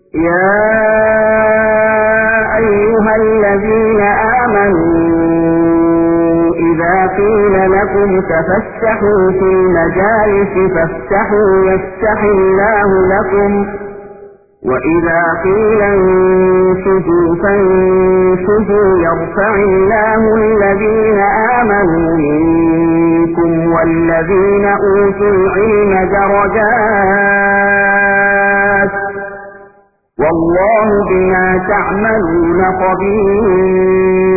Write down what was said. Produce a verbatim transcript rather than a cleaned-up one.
يا أيها الذين آمنوا إذا قيل لكم تفسحوا في المجالس فافسحوا يفسح الله لكم وإذا قيل انشزوا فانشزوا يرفع الله الذين آمنوا منكم والذين أوتوا العلم درجات والله بما تعملون خبير.